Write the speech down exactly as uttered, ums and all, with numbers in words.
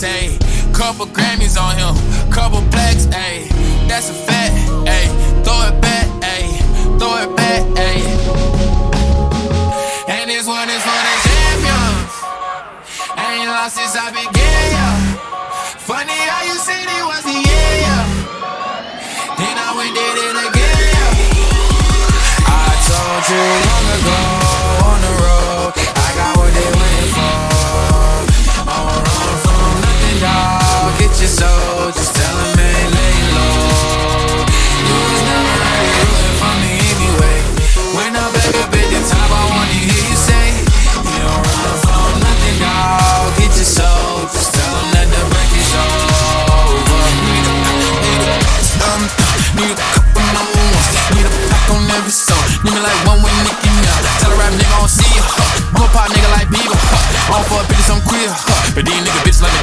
ayy. Couple Grammys on him, couple blacks, ayy. That's a fact, ayy. Throw it back, ayy. Throw it back, ayy. And this one is for the champions. I ain't lost since I began, yeah. Funny how you said it was the year, yeah. Then I went did it again, yeah. I told you long ago on the road, I got what they waiting for. I'ma run from nothing, dawg. Get your soul, just tell them ain't lay low. You was never really rooting for me anyway. When I'm back up at the top, I wanna hear you say, you don't run from nothing, dawg. Get your soul, just tell them that the break is over. Need a, need a, um, need a couple more ones. Need a pack on every song. Need me like one with Nicki now. Tell a rap nigga I don't see ya. Huh. I'm a pop nigga like Bieber. Huh. All for a bitch, I'm queer. Huh. But these nigga bitches like